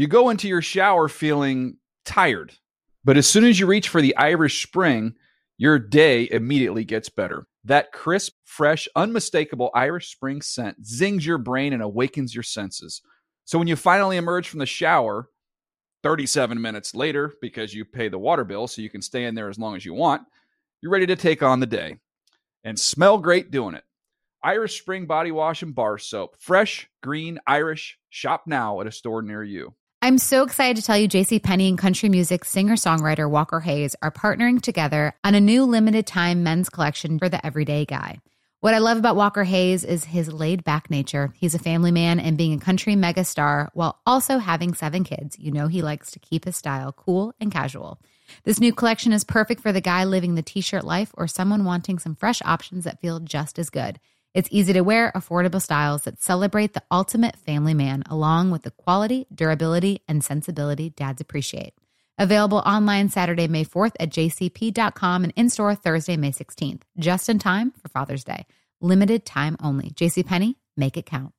You go into your shower feeling tired, but as soon as you reach for the Irish Spring, your day immediately gets better. That crisp, fresh, unmistakable Irish Spring scent zings your brain and awakens your senses. So when you finally emerge from the shower 37 minutes later, because you pay the water bill so you can stay in there as long as you want, you're ready to take on the day and smell great doing it. Irish Spring Body Wash and Bar Soap. Fresh, green, Irish. Shop now at a store near you. I'm so excited to tell you JCPenney and country music singer-songwriter Walker Hayes are partnering together on a new limited-time men's collection for the everyday guy. What I love about Walker Hayes is his laid-back nature. He's a family man, and being a country megastar while also having 7 kids, you know he likes to keep his style cool and casual. This new collection is perfect for the guy living the t-shirt life or someone wanting some fresh options that feel just as good. It's easy to wear, affordable styles that celebrate the ultimate family man, along with the quality, durability, and sensibility dads appreciate. Available online Saturday, May 4th at jcp.com and in-store Thursday, May 16th. Just in time for Father's Day. Limited time only. JCPenney, make it count.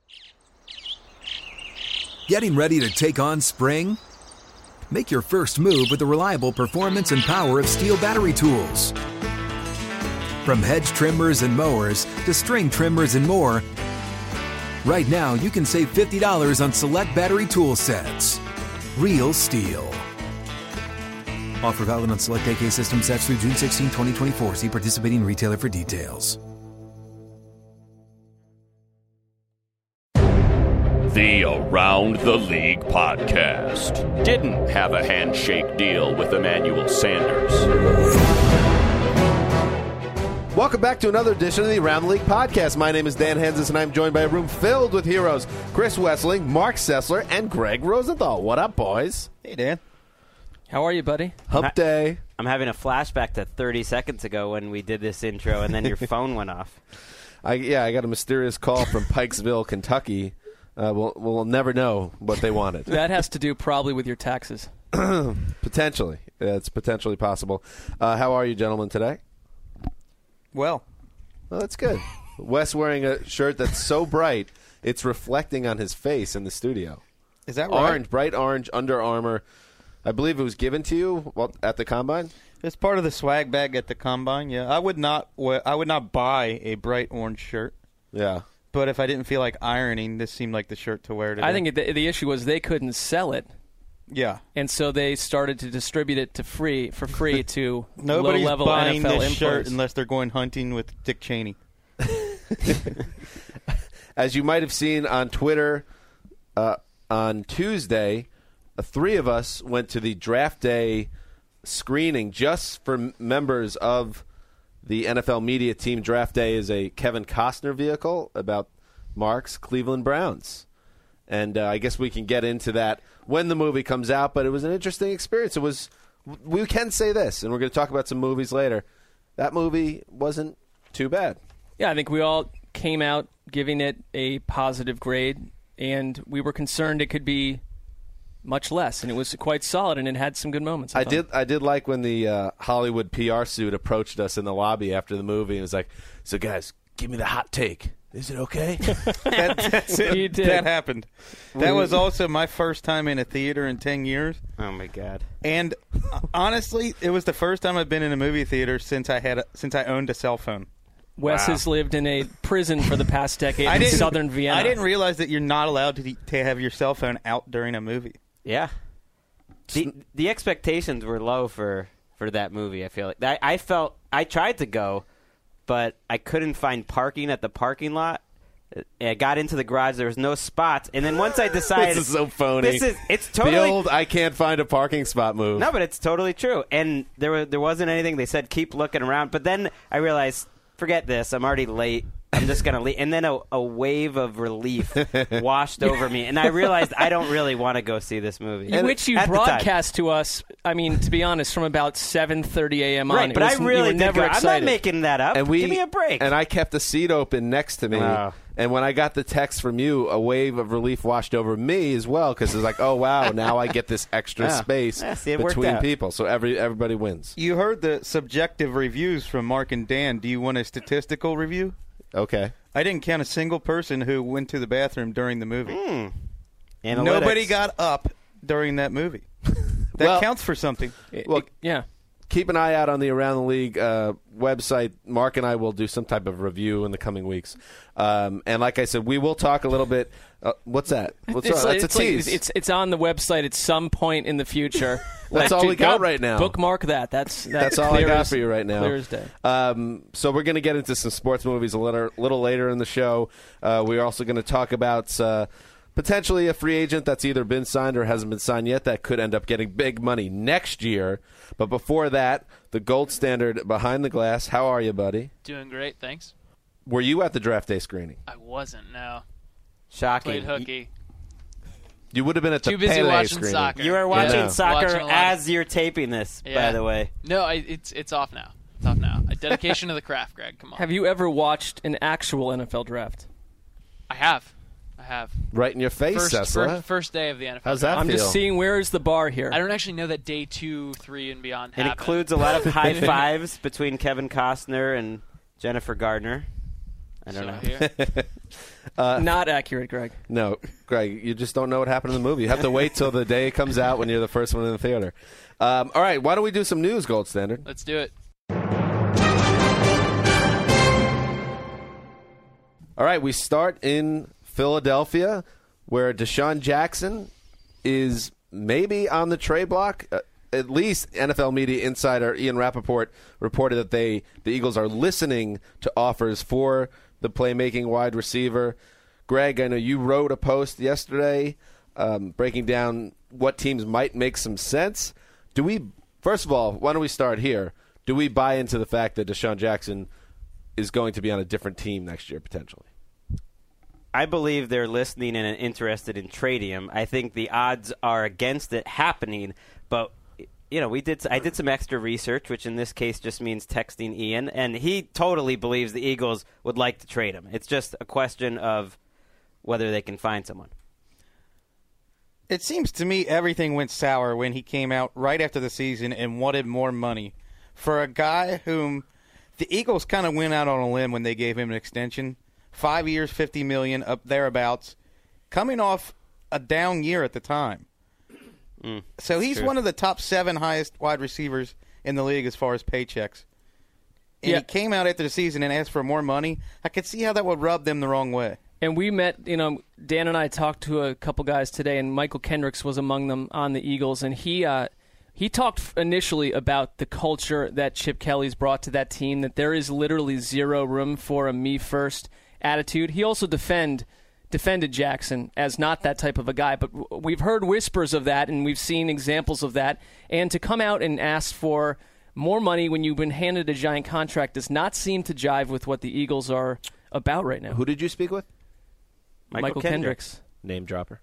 Getting ready to take on spring? Make your first move with the reliable performance and power of Steel battery tools. From hedge trimmers and mowers to string trimmers and more, right now you can save $50 on select battery tool sets. Real Steel. Offer valid on select AK system sets through June 16, 2024. See participating retailer for details. The Around the League podcast didn't have a handshake deal with Emmanuel Sanders. Welcome back to another edition of the Around the League podcast. My name is Dan Hansis, and I'm joined by a room filled with heroes. Chris Wessling, Mark Sessler, and Greg Rosenthal. What up, boys? Hey, Dan. How are you, buddy? Hump day. I'm having a flashback to 30 seconds ago when we did this intro, and then your phone went off. I got a mysterious call from Pikesville, Kentucky. We'll never know what they wanted. That has to do probably with your taxes. Potentially. It's potentially possible. How are you, gentlemen, today? Well, that's good. Wes wearing a shirt that's so bright, it's reflecting on his face in the studio. Is that right? Orange, bright orange, Under Armour. I believe it was given to you at the Combine? It's part of the swag bag at the Combine, yeah. I would not buy a bright orange shirt. Yeah. But if I didn't feel like ironing, this seemed like the shirt to wear today. I think the issue was they couldn't sell it. Yeah. And so they started to distribute it for free to Nobody's low-level buying NFL this shirt imports. unless they're going hunting with Dick Cheney. As you might have seen on Twitter on Tuesday, 3 of us went to the draft day screening just for members of the NFL media team. Draft day is a Kevin Costner vehicle about Mark's Cleveland Browns. And I guess we can get into that when the movie comes out, but it was an interesting experience. We can say this, and we're going to talk about some movies later. That movie wasn't too bad. Yeah, I think we all came out giving it a positive grade, and we were concerned it could be much less, and it was quite solid, and it had some good moments. I did like when the Hollywood PR suit approached us in the lobby after the movie and was like, "So guys, give me the hot take. Is it okay?" That happened. That was also my first time in a theater in 10 years. Oh, my God. And honestly, it was the first time I've been in a movie theater since I owned a cell phone. Wes has lived in a prison for the past decade in southern Vienna. I didn't realize that you're not allowed to have your cell phone out during a movie. Yeah. The expectations were low for that movie, I feel like. I tried to go, but I couldn't find parking at the parking lot. I got into the garage. There was no spots. And then once I decided... This is so phony. It's totally... The old, I can't find a parking spot move. No, but it's totally true. And there wasn't anything. They said, keep looking around. But then I realized, forget this. I'm already late. I'm just going to leave. And then a wave of relief washed over me. And I realized I don't really want to go see this movie. Which you broadcast to us, I mean, to be honest, from about 7:30 a.m. on. Right, but I really never excited. I'm not making that up. Give me a break. And I kept the seat open next to me. Wow. And when I got the text from you, a wave of relief washed over me as well, because it's like, oh, wow, now I get this extra space between people. So everybody wins. You heard the subjective reviews from Mark and Dan. Do you want a statistical review? Okay. I didn't count a single person who went to the bathroom during the movie. Analytics. Nobody got up during that movie. That counts for something. Yeah. Keep an eye out on the Around the League website. Mark and I will do some type of review in the coming weeks. And like I said, we will talk a little bit. What's that? That's a tease. It's on the website at some point in the future. That's all we got right now. Bookmark that. That's all I got for you right now. Clear as day. So we're going to get into some sports movies a little later in the show. We're also going to talk about potentially a free agent that's either been signed or hasn't been signed yet that could end up getting big money next year. But before that, the gold standard behind the glass. How are you, buddy? Doing great, thanks. Were you at the draft day screening? I wasn't, no. Shocking. Played hooky. You would have been at the Too busy Pele watching screening. soccer. You are watching soccer Watching a lot as you're taping this, by the way. No, it's off now. It's off now. A dedication to the craft, Greg. Come on. Have you ever watched an actual NFL draft? I have. Right in your face, Cecil. First day of the NFL. How's that I'm feel? just seeing where is the bar here. I don't actually know that day 2, 3, and beyond It happened. includes a lot of high fives between Kevin Costner and Jennifer Gardner. I don't know. Not accurate, Greg. No, Greg, you just don't know what happened in the movie. You have to wait till the day comes out when you're the first one in the theater. All right, why don't we do some news, Gold Standard? Let's do it. All right, we start in Philadelphia, where Deshaun Jackson is maybe on the trade block. At least NFL media insider Ian Rappaport reported that the Eagles are listening to offers for the playmaking wide receiver. Greg, I know you wrote a post yesterday breaking down what teams might make some sense. First of all, why don't we start here? Do we buy into the fact that Deshaun Jackson is going to be on a different team next year potentially? I believe they're listening and interested in trading him. I think the odds are against it happening, but I did some extra research, which in this case just means texting Ian, and he totally believes the Eagles would like to trade him. It's just a question of whether they can find someone. It seems to me everything went sour when he came out right after the season and wanted more money for a guy whom the Eagles kind of went out on a limb when they gave him an extension. 5 years, $50 million, up thereabouts, coming off a down year at the time. So he's one of the top 7 highest wide receivers in the league as far as paychecks. And he came out after the season and asked for more money. I could see how that would rub them the wrong way. And we met, Dan and I talked to a couple guys today, and Michael Kendricks was among them on the Eagles, and he talked initially about the culture that Chip Kelly's brought to that team, that there is literally zero room for a me-first attitude. He also defended Jackson as not that type of a guy, but we've heard whispers of that, and we've seen examples of that. And to come out and ask for more money when you've been handed a giant contract does not seem to jive with what the Eagles are about right now. Who did you speak with? Michael Kendricks. Name dropper.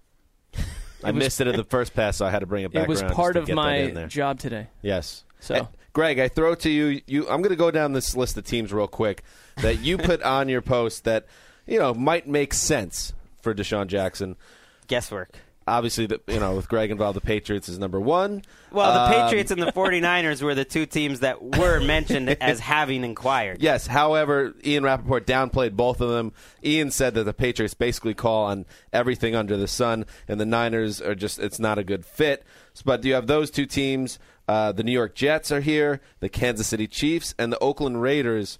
I missed it at the first pass, so I had to bring it back. It was around part just of to get that in my there. job today. Yes. So, Greg, I throw to you. I'm going to go down this list of teams real quick that you put on your post that might make sense for Deshaun Jackson. Guesswork. Obviously, with Greg involved, the Patriots is number one. Well, the Patriots and the 49ers were the two teams that were mentioned as having inquired. Yes, however, Ian Rappaport downplayed both of them. Ian said that the Patriots basically call on everything under the sun, and the Niners are it's not a good fit. But you have those two teams. The New York Jets are here, the Kansas City Chiefs, and the Oakland Raiders.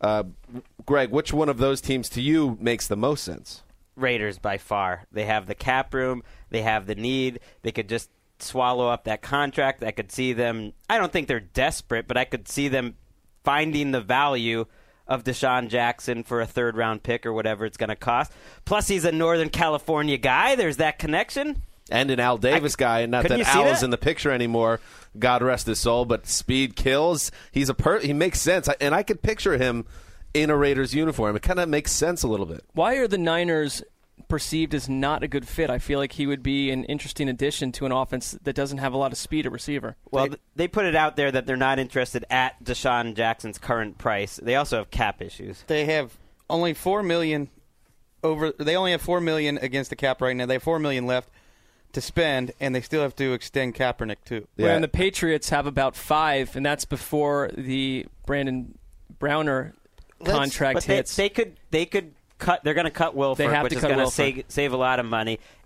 Greg, which one of those teams to you makes the most sense? Raiders by far. They have the cap room. They have the need. They could just swallow up that contract. I could see them. I don't think they're desperate, but I could see them finding the value of Deshaun Jackson for a third-round pick or whatever it's going to cost. Plus, he's a Northern California guy. There's that connection. And an Al Davis guy, and not that Al is in the picture anymore. God rest his soul, but speed kills. He makes sense, and I could picture him in a Raiders uniform. It kind of makes sense a little bit. Why are the Niners perceived as not a good fit? I feel like he would be an interesting addition to an offense that doesn't have a lot of speed at receiver. Well, they put it out there that they're not interested at Deshaun Jackson's current price. They also have cap issues. They have only $4 million They only have $4 million against the cap right now. They have $4 million left to spend, and they still have to extend Kaepernick too. Yeah. And the Patriots have about $5 million, and that's before the Brandon Browner contract hits. They could cut. They're going to cut Wilford, which is going to save a lot of money. And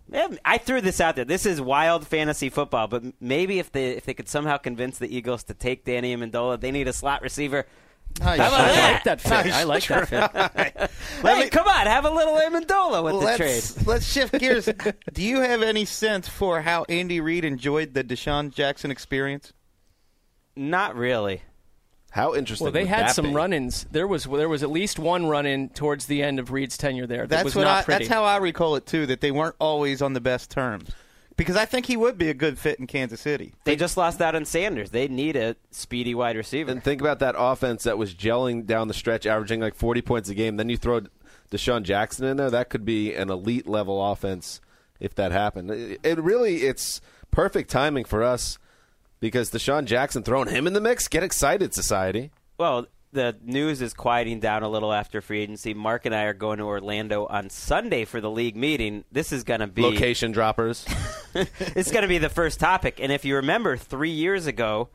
I threw this out there. This is wild fantasy football, but maybe if they could somehow convince the Eagles to take Danny Amendola, they need a slot receiver. I like that fit. I like that fit. Hey, come on, have a little Amendola with the trade. Let's shift gears. Do you have any sense for how Andy Reid enjoyed the Deshaun Jackson experience? Not really. How interesting. Well, they would had that some be? run-ins. There was at least one run-in towards the end of Reid's tenure there. That was not pretty. That's how I recall it too. That they weren't always on the best terms. Because I think he would be a good fit in Kansas City. They just lost out on Sanders. They need a speedy wide receiver. And think about that offense that was gelling down the stretch, averaging like 40 points a game. Then you throw Deshaun Jackson in there. That could be an elite level offense if that happened. It's perfect timing for us because Deshaun Jackson, throwing him in the mix, get excited, society. Well, the news is quieting down a little after free agency. Mark and I are going to Orlando on Sunday for the league meeting. This is going to be location droppers. It's going to be the first topic. And if you remember 3 years ago,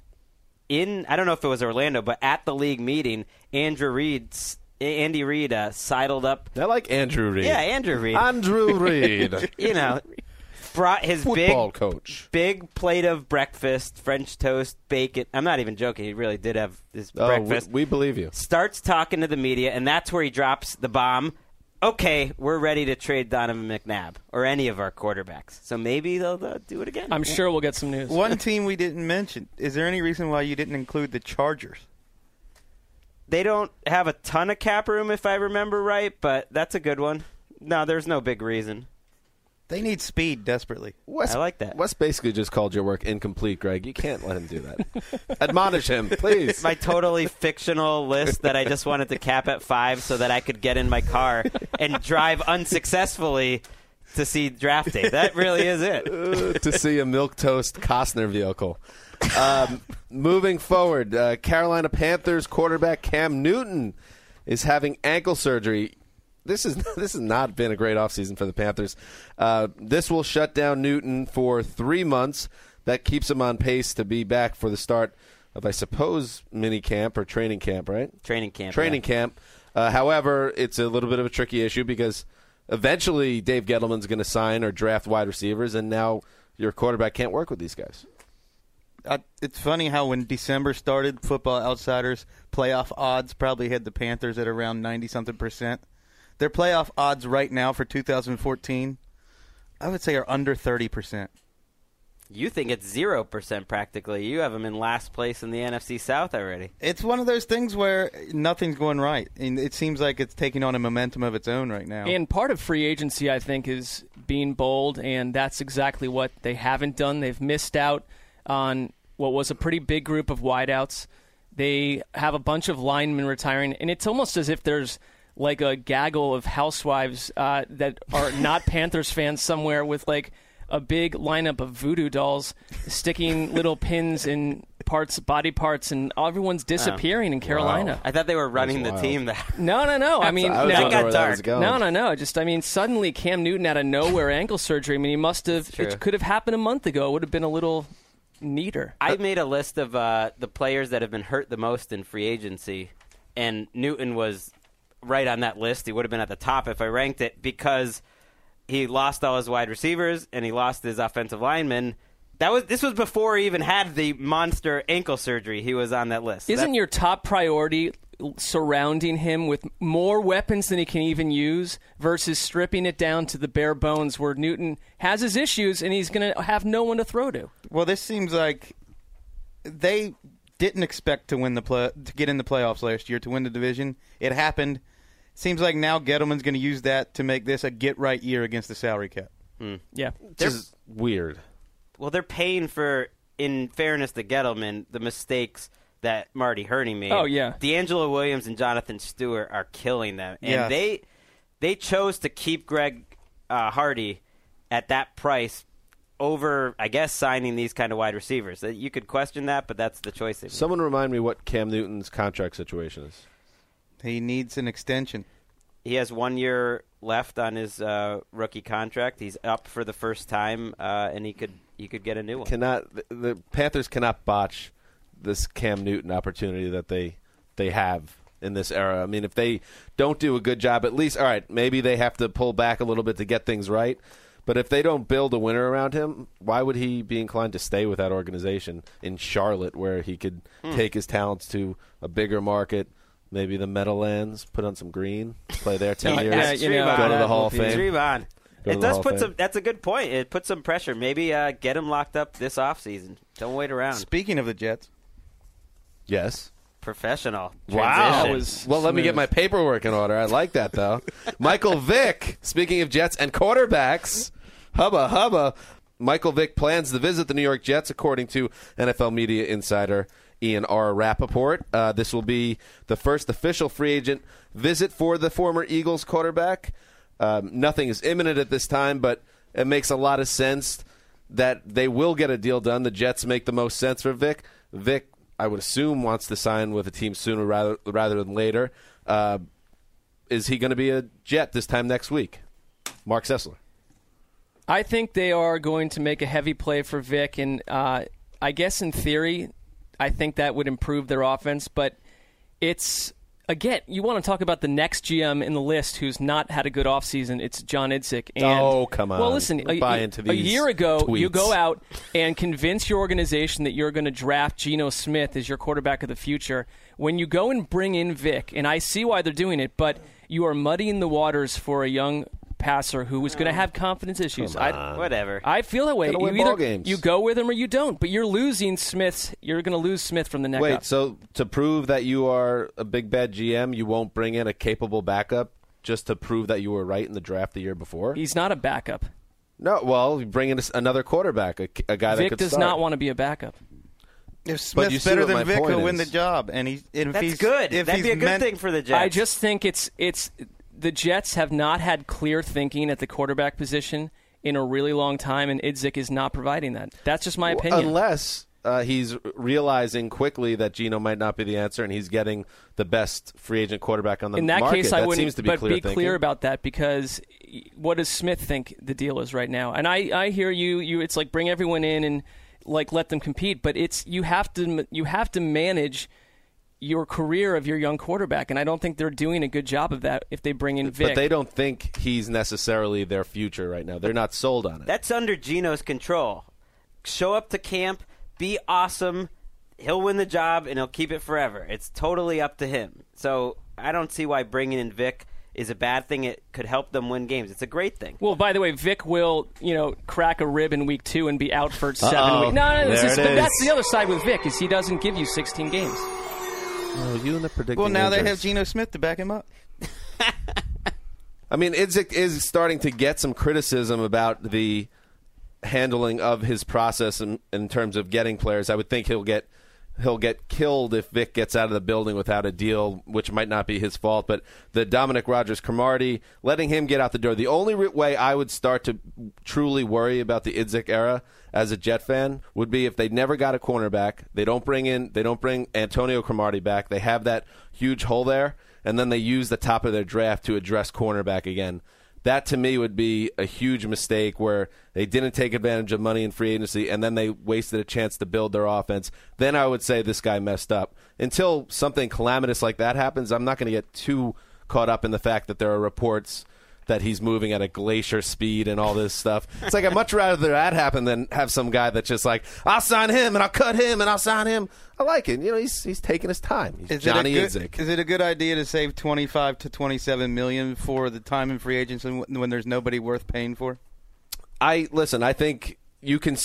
I don't know if it was Orlando, but at the league meeting, Andy Reid sidled up. I like Andrew Reid. Yeah, Andrew Reid. Andrew Reid. Brought his football coach. Big plate of breakfast, French toast, bacon. I'm not even joking. He really did have his breakfast. We believe you. Starts talking to the media, and that's where he drops the bomb. Okay, we're ready to trade Donovan McNabb or any of our quarterbacks. So maybe they'll do it again. I'm sure we'll get some news. One team we didn't mention. Is there any reason why you didn't include the Chargers? They don't have a ton of cap room, if I remember right, but that's a good one. No, there's no big reason. They need speed desperately. I like that. Wes basically just called your work incomplete, Greg. You can't let him do that. Admonish him, please. My totally fictional list that I just wanted to cap at 5 so that I could get in my car and drive unsuccessfully to see draft day. That really is it. To see a milquetoast Costner vehicle. Moving forward, Carolina Panthers quarterback Cam Newton is having ankle surgery. This has not been a great offseason for the Panthers. This will shut down Newton for 3 months. That keeps him on pace to be back for the start of, I suppose, mini camp or training camp, right? Training camp. Camp. However, it's a little bit of a tricky issue because eventually Dave Gettleman's going to sign or draft wide receivers, and now your quarterback can't work with these guys. It's funny how when December started, Football Outsiders playoff odds probably had the Panthers at around 90-something%. Their playoff odds right now for 2014, I would say, are under 30%. You think it's 0% practically. You have them in last place in the NFC South already. It's one of those things where nothing's going right. And it seems like it's taking on a momentum of its own right now. And part of free agency, I think, is being bold, and that's exactly what they haven't done. They've missed out on what was a pretty big group of wideouts. They have a bunch of linemen retiring, and it's almost as if there's like a gaggle of housewives that are not Panthers fans somewhere with like a big lineup of voodoo dolls sticking little pins in body parts, and everyone's disappearing in Carolina. Wow. I thought they were running the team. No. I mean, that got dark. No. Suddenly Cam Newton out of nowhere ankle surgery. I mean, he must have. It could have happened a month ago. It would have been a little neater. I made a list of the players that have been hurt the most in free agency, and Newton was right on that list. He would have been at the top if I ranked it because he lost all his wide receivers and he lost his offensive linemen. This was before he even had the monster ankle surgery. He was on that list. Isn't your top priority surrounding him with more weapons than he can even use versus stripping it down to the bare bones where Newton has his issues and he's going to have no one to throw to? Well, this seems like they didn't expect to get in the playoffs last year, to win the division. It happened. Seems like now Gettleman's going to use that to make this a get-right year against the salary cap. Yeah. This is weird. Well, they're paying for, in fairness to Gettleman, the mistakes that Marty Hurney made. Oh, yeah. D'Angelo Williams and Jonathan Stewart are killing them. And yes. they chose to keep Greg Hardy at that price over, I guess, signing these kind of wide receivers. You could question that, but that's the choice they made. Someone remind me what Cam Newton's contract situation is. He needs an extension. He has 1 year left on his rookie contract. He's up for the first time, and he could get a new one. The Panthers cannot botch this Cam Newton opportunity that they have in this era. I mean, if they don't do a good job, at least, all right, maybe they have to pull back a little bit to get things right. But if they don't build a winner around him, why would he be inclined to stay with that organization in Charlotte, where he could take his talents to a bigger market, maybe the Meadowlands, put on some green, play there 10 years, go to the Hall of Fame? Dream on. It does put some. That's a good point. It puts some pressure. Maybe get him locked up this offseason. Don't wait around. Speaking of the Jets. Yes. Professional. Wow. Transition. Well, let me get my paperwork in order. I like that, though. Michael Vick, speaking of Jets and quarterbacks, hubba. Michael Vick plans to visit the New York Jets, according to NFL media insider Ian R. Rappaport. This will be the first official free agent visit for the former Eagles quarterback. Nothing is imminent at this time, but it makes a lot of sense that they will get a deal done. The Jets make the most sense for Vick. Vick, I would assume, wants to sign with a team sooner rather than later. Is he going to be a Jet this time next week? Mark Sessler. I think they are going to make a heavy play for Vic, and I guess in theory, I think that would improve their offense. But it's, again, you want to talk about the next GM in the list who's not had a good offseason. It's John Idzik. And, come on. Well, listen, a year ago, tweets. You go out and convince your organization that you're going to draft Geno Smith as your quarterback of the future. When you go and bring in Vic, and I see why they're doing it, but you are muddying the waters for a young passer who is going to have confidence issues. Whatever. I feel that way. You go with him or you don't, but you're losing Smith. You're going to lose Smith from the neck up. So to prove that you are a big bad GM, you won't bring in a capable backup just to prove that you were right in the draft the year before? He's not a backup. No, well, you bring in another quarterback, a guy that Vic could does start. not want to be a backup. If Smith's better than Vic, he'll win the job. And that's good. That'd be a good thing for the Jets. I just think it's the Jets have not had clear thinking at the quarterback position in a really long time, and Idzik is not providing that. That's just my opinion. Unless he's realizing quickly that Geno might not be the answer, and he's getting the best free agent quarterback on the market. In that case, I wouldn't. Seems to be but clear be clear about that, because what does Smith think the deal is right now? And I hear you. It's like bring everyone in and like let them compete, but you have to manage your career of your young quarterback, and I don't think they're doing a good job of that if they bring in Vic. But they don't think he's necessarily their future right now. They're not sold on it. That's under Geno's control. Show up to camp, be awesome, he'll win the job, and he'll keep it forever. It's totally up to him. So I don't see why bringing in Vic is a bad thing. It could help them win games. It's a great thing. Well, by the way, Vic will, crack a rib in week 2 and be out for 7 weeks. No, that's the other side with Vic, is he doesn't give you 16 games. Oh, you and the predicting. Well, now injuries. they have Geno Smith to back him up. I mean, Idzik is starting to get some criticism about the handling of his process in terms of getting players. I would think he'll get killed if Vic gets out of the building without a deal, which might not be his fault. But the Dominic Rodgers-Cromartie, letting him get out the door. The only way I would start to truly worry about the Idzik era as a Jet fan would be if they never got a cornerback. They don't bring Antonio Cromartie back. They have that huge hole there, and then they use the top of their draft to address cornerback again. That, to me, would be a huge mistake where they didn't take advantage of money in free agency and then they wasted a chance to build their offense. Then I would say this guy messed up. Until something calamitous like that happens, I'm not going to get too caught up in the fact that there are reports that he's moving at a glacier speed and all this stuff. It's like I'd much rather that happen than have some guy that's just like, I'll sign him and I'll cut him and I'll sign him. I like it. He's taking his time. He's Johnny Idzik. Is it a good idea to save $25 to $27 million for the time in free agents when there's nobody worth paying for? I think you can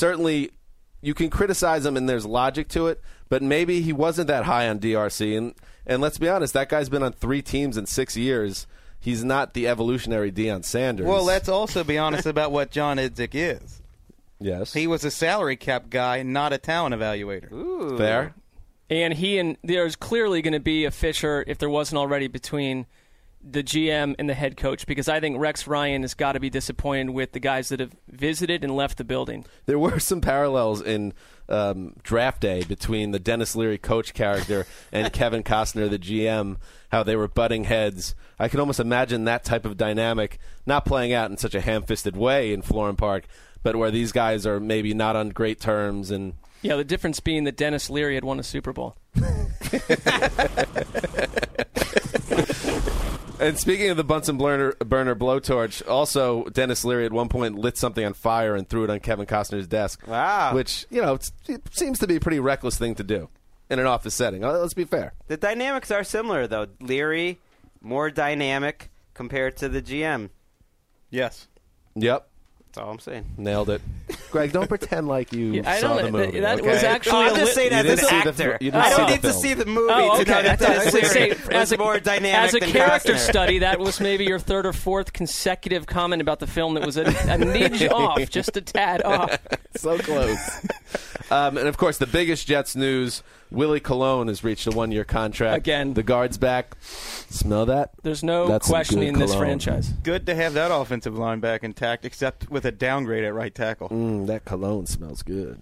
criticize him and there's logic to it, but maybe he wasn't that high on DRC. And let's be honest, that guy's been on 3 teams in 6 years. He's not the evolutionary Deion Sanders. Well, let's also be honest about what John Idzik is. Yes. He was a salary cap guy, not a talent evaluator. Ooh. Fair. And there's clearly going to be a fissure, if there wasn't already, between the GM and the head coach, because I think Rex Ryan has got to be disappointed with the guys that have visited and left the building. There were some parallels in draft day between the Dennis Leary coach character and Kevin Costner, the GM, how they were butting heads. I can almost imagine that type of dynamic not playing out in such a ham-fisted way in Florham Park, but where these guys are maybe not on great terms. And yeah, the difference being that Dennis Leary had won a Super Bowl. And speaking of the Bunsen burner blowtorch, also Dennis Leary at one point lit something on fire and threw it on Kevin Costner's desk. Wow. Which, it seems to be a pretty reckless thing to do in an office setting. Let's be fair. The dynamics are similar, though. Leary, more dynamic compared to the GM. Yes. Yep. That's all I'm saying. Nailed it. Greg, don't pretend like you I saw don't the know. movie. That okay? was actually I'm just saying You as didn't an see the actor. you didn't I see don't the need to film. see the movie Oh, to okay. know that Dennis Leary as was more dynamic as a than character Costner. study, that was maybe your third or fourth consecutive comment about the film that was a nidge off, just a tad off. So close. And, of course, the biggest Jets news, Willie Colon has reached a 1-year contract. Again. The guard's back. Smell that? There's no That's some questioning good this cologne. franchise. Good to have that offensive line back intact, except with a downgrade at right tackle. That cologne smells good.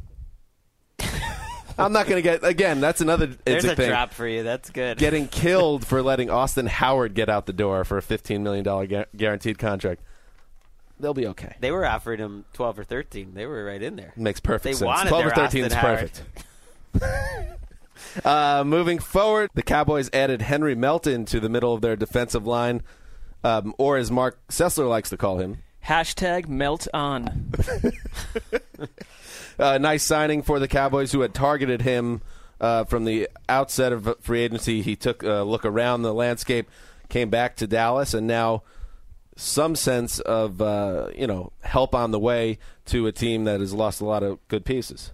I'm not going to get, again, that's another There's a thing. drop for you. That's good. Getting killed for letting Austin Howard get out the door for a $15 million guaranteed contract. They'll be okay. They were offering him 12 or 13. They were right in there. Makes perfect They sense. wanted 12 or their 13 is Austin perfect. Moving forward, the Cowboys added Henry Melton to the middle of their defensive line, or as Mark Sessler likes to call him. # melt on. Nice signing for the Cowboys, who had targeted him from the outset of free agency. He took a look around the landscape, came back to Dallas, and now some sense of help on the way to a team that has lost a lot of good pieces.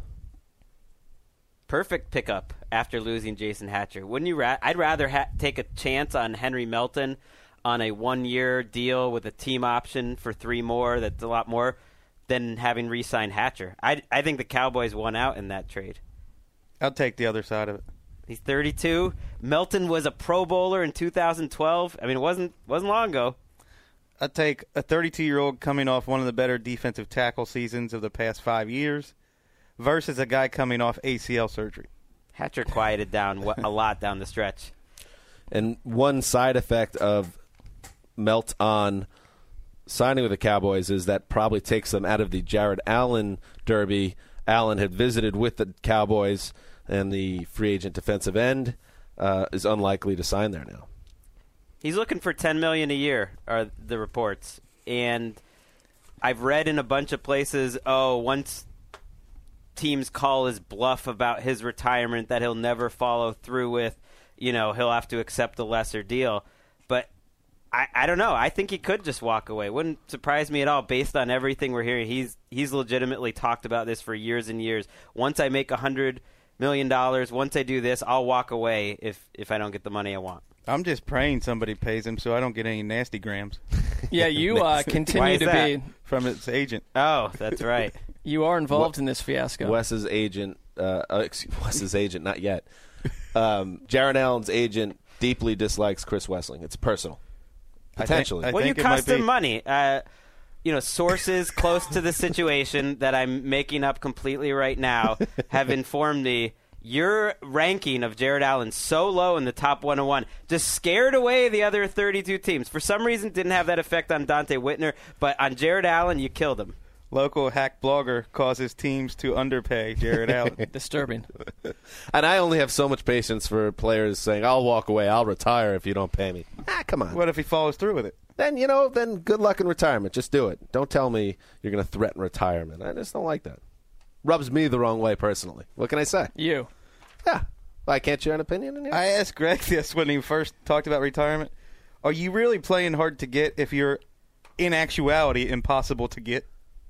Perfect pickup after losing Jason Hatcher. Wouldn't you? I'd rather take a chance on Henry Melton on a 1-year deal with a team option for 3 more. That's a lot more than having re-signed Hatcher. I think the Cowboys won out in that trade. I'll take the other side of it. He's 32. Melton was a Pro Bowler in 2012. I mean, it wasn't long ago. I'd take a 32-year-old coming off one of the better defensive tackle seasons of the past 5 years versus a guy coming off ACL surgery. Hatcher quieted down a lot down the stretch. And one side effect of Melt on signing with the Cowboys is that probably takes them out of the Jared Allen derby. Allen had visited with the Cowboys, and the free agent defensive end is unlikely to sign there now. He's looking for $10 million a year, are the reports. And I've read in a bunch of places, once teams call his bluff about his retirement that he'll never follow through with, he'll have to accept a lesser deal. But I don't know. I think he could just walk away. Wouldn't surprise me at all based on everything we're hearing. He's legitimately talked about this for years and years. Once I make $100 million, once I do this, I'll walk away if I don't get the money I want. I'm just praying somebody pays him so I don't get any nasty grams. Yeah, you continue to be from its agent. Oh, that's right. You are involved in this fiasco. Wes's agent, Wes's agent, not yet. Jared Allen's agent deeply dislikes Chris Wessling. It's personal. Potentially. Well, you cost him money. Sources close to the situation that I'm making up completely right now have informed me your ranking of Jared Allen so low in the top 101 just scared away the other 32 teams. For some reason, didn't have that effect on Dante Whitner, but on Jared Allen, you killed him. Local hack blogger causes teams to underpay Jared Allen. Disturbing. And I only have so much patience for players saying, I'll walk away, I'll retire if you don't pay me. Come on. What if he follows through with it? Then, then good luck in retirement. Just do it. Don't tell me you're going to threaten retirement. I just don't like that. Rubs me the wrong way personally. What can I say? You. Yeah. I can't share an opinion in here? I asked Greg this when he first talked about retirement. Are you really playing hard to get if you're, in actuality, impossible to get?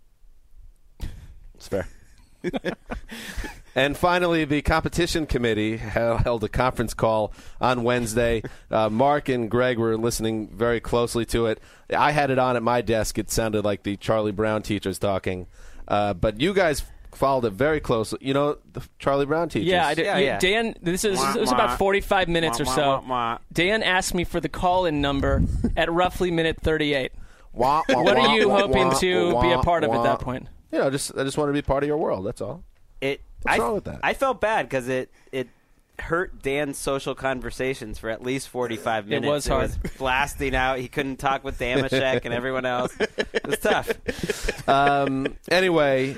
It's fair. And finally, the competition committee held a conference call on Wednesday. Mark and Greg were listening very closely to it. I had it on at my desk. It sounded like the Charlie Brown teachers talking. But you guys followed it very closely. You know the Charlie Brown teachers? Yeah, I did. Yeah. Dan, this was about 45 minutes or so. Dan asked me for the call-in number at roughly minute 38. What are you hoping to be a part of at that point? I just want to be part of your world. That's all. What's wrong with that? I felt bad because it hurt Dan's social conversations for at least 45 minutes. It was hard. It was blasting out. He couldn't talk with Damashek and everyone else. It was tough. Anyway,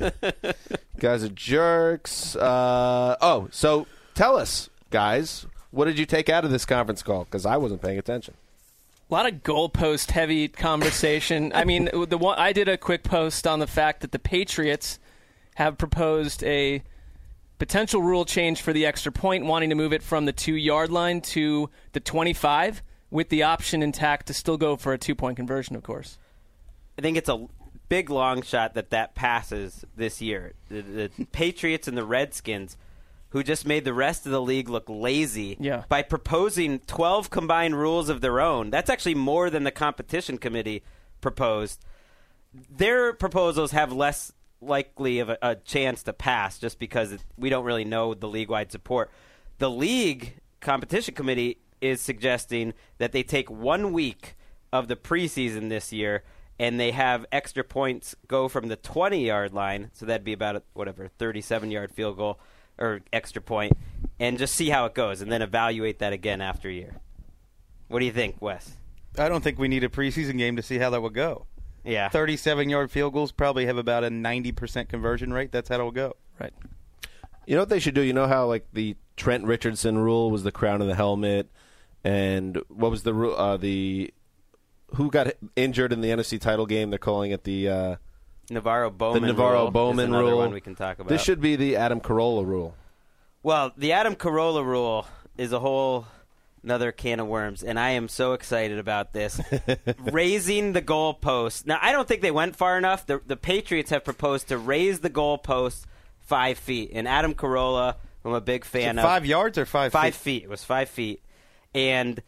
guys are jerks. So tell us, guys, What did you take out of this conference call? Because I wasn't paying attention. A lot of goalpost heavy conversation. I mean, I did a quick post on the fact that the Patriots have proposed a potential rule change for the extra point, wanting to move it from the 2-yard line to the 25, with the option intact to still go for a 2-point conversion, of course. I think it's a big long shot that passes this year. The Patriots and the Redskins, who just made the rest of the league look lazy by proposing 12 combined rules of their own. That's actually more than the competition committee proposed. Their proposals have less likely of a chance to pass just because we don't really know the league-wide support. The league competition committee is suggesting that they take 1 week of the preseason this year and they have extra points go from the 20-yard line, so that'd be about a 37-yard field goal or extra point, and just see how it goes, and then evaluate that again after a year. What do you think, Wes? I don't think we need a preseason game to see how that would go. Yeah. 37-yard field goals probably have about a 90% conversion rate. That's how it'll go. Right. You know what they should do? You know how like the Trent Richardson rule was the crown of the helmet, and what was the rule? Who got injured in the NFC title game? They're calling it the Navarro Bowman. The Navarro rule Bowman is another rule. one we can talk about. This should be the Adam Carolla rule. Well, the Adam Carolla rule is a whole another can of worms, and I am so excited about this. Raising the goalpost. Now, I don't think they went far enough. The Patriots have proposed to raise the goalpost 5 feet, and Adam Carolla, who I'm a big fan of. 5 yards or 5 feet? 5 feet. It was 5 feet. And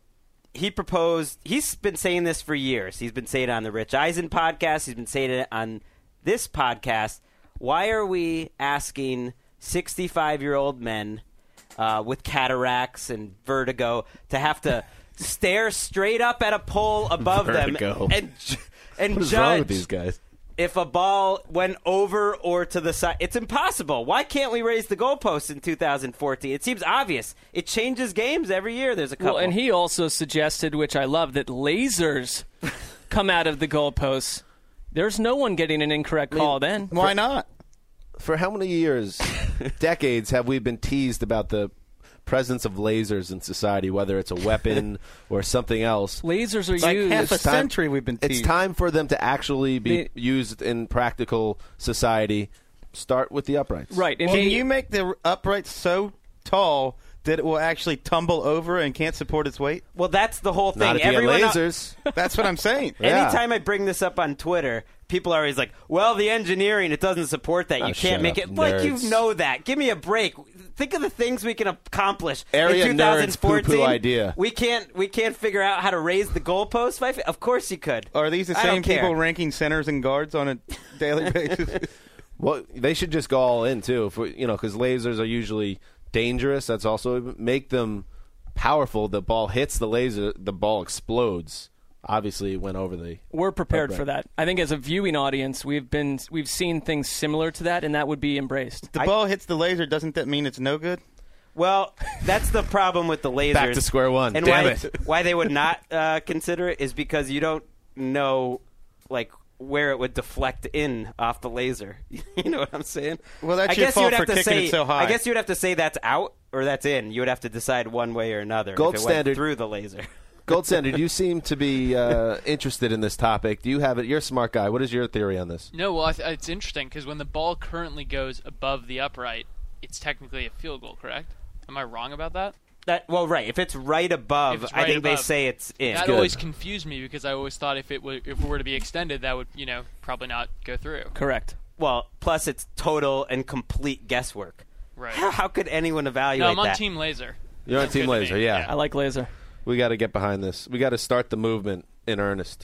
he proposed, he's been saying this for years. He's been saying it on the Rich Eisen podcast. He's been saying it on this podcast. Why are we asking 65-year-old men with cataracts and vertigo to have to stare straight up at a pole above them and what is judge wrong with these guys? If a ball went over or to the side? It's impossible. Why can't we raise the goalposts in 2014? It seems obvious. It changes games every year. There's a couple. Well, and he also suggested, which I love, that lasers come out of the goalposts. There's no one getting an incorrect call then. Why not? For how many years, decades, have we been teased about the presence of lasers in society, whether it's a weapon or something else? Lasers are like used. half a century we've been teased. It's time for them to actually be used in practical society. Start with the uprights. Right. And Can you make the uprights so tall that it will actually tumble over and can't support its weight? Well, that's the whole thing. Not if you have lasers. That's what I'm saying. Anytime I bring this up on Twitter, people are always like, well, the engineering, it doesn't support that. You can't make it. Like, you know that. Give me a break. Think of the things we can accomplish Area in nerds 2014. poo-poo idea. We can't figure out how to raise the goalpost. Of course you could. Are these the same people ranking centers and guards on a daily basis? Well, they should just go all in, too, because lasers are usually dangerous. That's also make them powerful. The ball hits the laser, the ball explodes. Obviously, it went over the. We're prepared for that. I think as a viewing audience, we've seen things similar to that, and that would be embraced. The ball hits the laser. Doesn't that mean it's no good? Well, that's the problem with the lasers. Back to square one. And Damn it. Why they would not consider it is because you don't know, like, where it would deflect in off the laser. You know what I'm saying? Well, that's your fault for kicking it so high. I guess you would have to say that's out or that's in. You would have to decide one way or another Gold if it standard went through the laser. Gold Standard, you seem to be interested in this topic. Do you have it? You're a smart guy. What is your theory on this? No, well, it's interesting because when the ball currently goes above the upright, it's technically a field goal, correct? Am I wrong about that? Well, right. If it's right above, I think they say it's in. That always confused me because I always thought if it were to be extended, that would probably not go through. Correct. Well, plus it's total and complete guesswork. Right. How could anyone evaluate that? No, I'm on Team Laser. You're on Team Laser, yeah. I like laser. We got to get behind this. We got to start the movement in earnest.